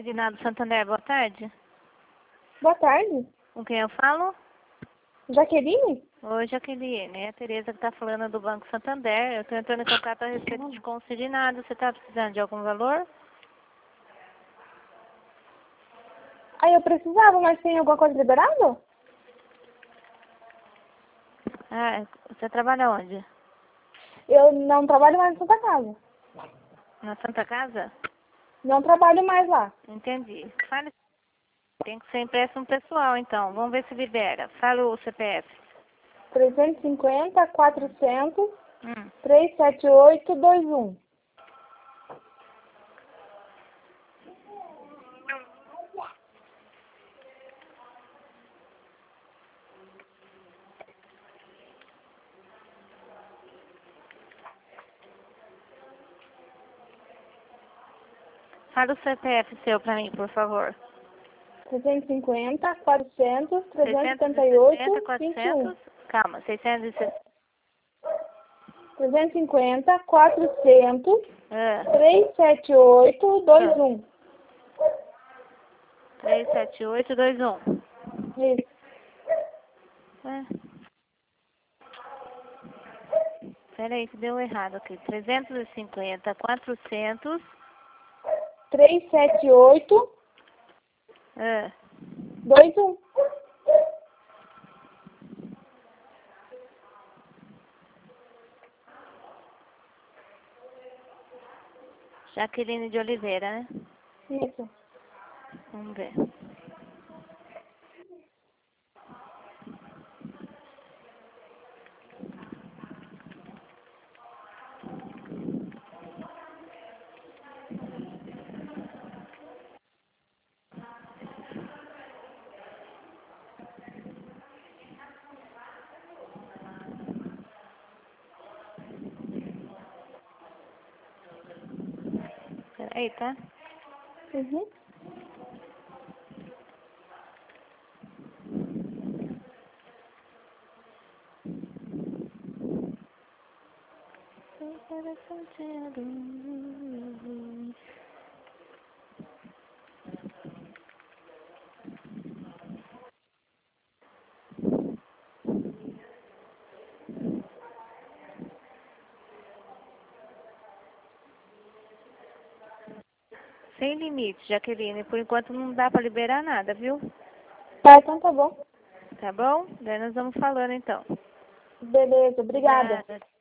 Consignado Santander, boa tarde. Boa tarde. Com quem eu falo? Jaqueline? Oi, Jaqueline. É a Tereza que está falando do Banco Santander. Eu estou entrando em contato a respeito de consignado. Você está precisando de algum valor? Aí eu precisava, mas tem alguma coisa liberada? Ah, você trabalha onde? Eu não trabalho mais na Santa Casa. Na Santa Casa? Não trabalho mais lá. Entendi. Fale. Tem que ser empréstimo pessoal, então. Vamos ver se libera. Fala o CPF. 350, 400, Hum. 37821. Fala o CPF seu para mim, por favor. 350, 400, 660, 378, 21. 400. Calma, 660. 350, 400, Ah, 378, 21. 37821. Isso. É. Peraí, que deu errado aqui. 350, 400. 378, Ah, 21. Jaqueline de Oliveira, né? Isso. Vamos ver. Peraí, tá? Uhum. Sem limite, Jaqueline. Por enquanto não dá para liberar nada, viu? Tá, então tá bom. Tá bom? Daí nós vamos falando então. Beleza, obrigada. Obrigada.